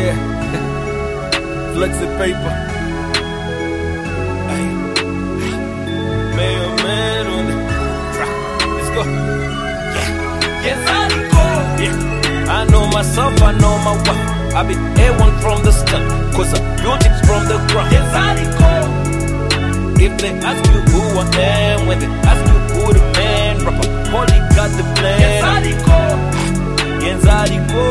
Yeah. Flexi paper. Ay. Mayo man on the track. Let's go. Yeah. Yes, I go. Yeah. I know myself, I know my wife. I be A1 from the start, cause I built it from the ground. Yes, I go. If they ask you who I am, when they ask you who the man, rapper, Holy got the plan. Yes, I go. Yes, I go.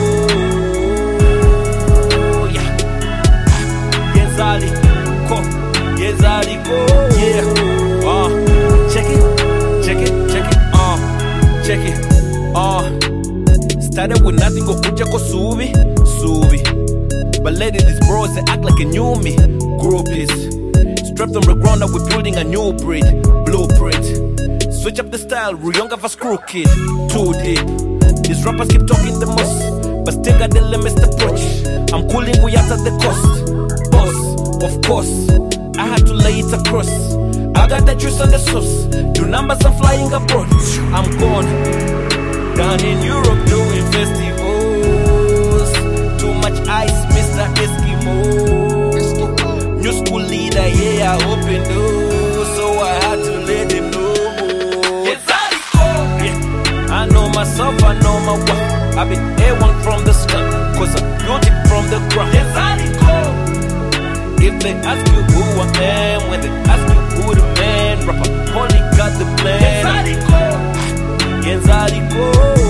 Yeah. Yes, I go. Yes, I go. Yeah. Check it. Check it. Check it. Check it. Started with nothing, go kuja ko subi. But lately these bros, they act like they knew me. Groupies. Strapped on the ground, now we're building a new breed. Blueprint. Switch up the style, Ruyonga for screw kid. Too deep. These rappers keep talking the most, but still got the limits to approach. I'm cooling, we out at the cost. Boss, of course, I had to lay it across. I got the juice on the sauce. Do numbers, I'm flying abroad. I'm gone. Down in Europe doing festivals. Too much ice, Mr. Eskimo. New school leader, yeah, I open doors, so I had to let them know. Yes, I go. Yeah. I know myself, I know my wife. I be A1 from the start, cause I built it from the ground. Yes, I go. If they ask you who I am, when they ask you who the man, rapper, Holy got the plan. Yes, I go. Yes, I go.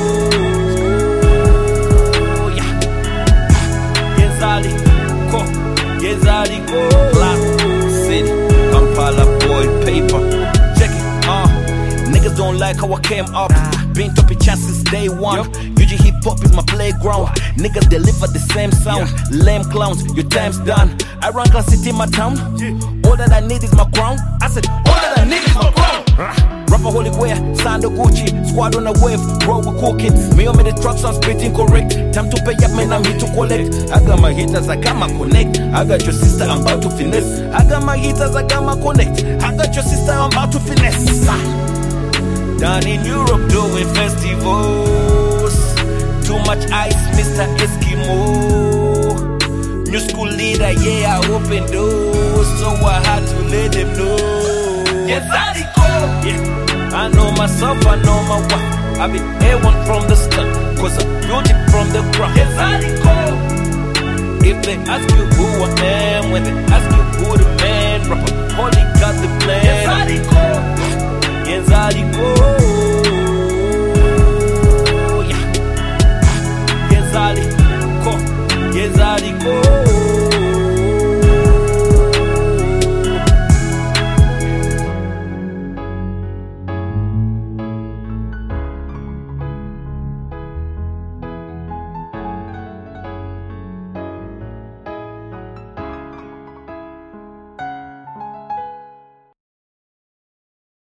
Yeah. Yes, I go. Yes, I go. Black City, Kampala boy, paper. Check it, niggas don't like how I came up. Been topping chance since day one. UG hip hop is my playground. Niggas deliver the same sound. Lame clowns, your time's done. I run Glass City in my town. All that I need is my crown. I said, all that I need is my crown. Rapper Holy Wear, Sando Gucci, squad on a wave, bro we cooking. Me on me the trucks, I'm spitting correct. Time to pay up, man, I'm here to collect. I got my hitters, I got my connect. I got your sister, I'm about to finesse. I got my hitters, I got my connect. I got your sister, I'm about to finesse. Down in Europe doing festivals. Too much ice, Mr. Eskimo. New school leader, yeah, I open doors, so I had to let them know. Yes, I go. Yeah. I know myself, I know my wife. I be A1 from the start, cause I built it from the ground. Yes, I go. If they ask you who I am, when they ask you who the man, rapper, Holy got the plan. Yes, I go.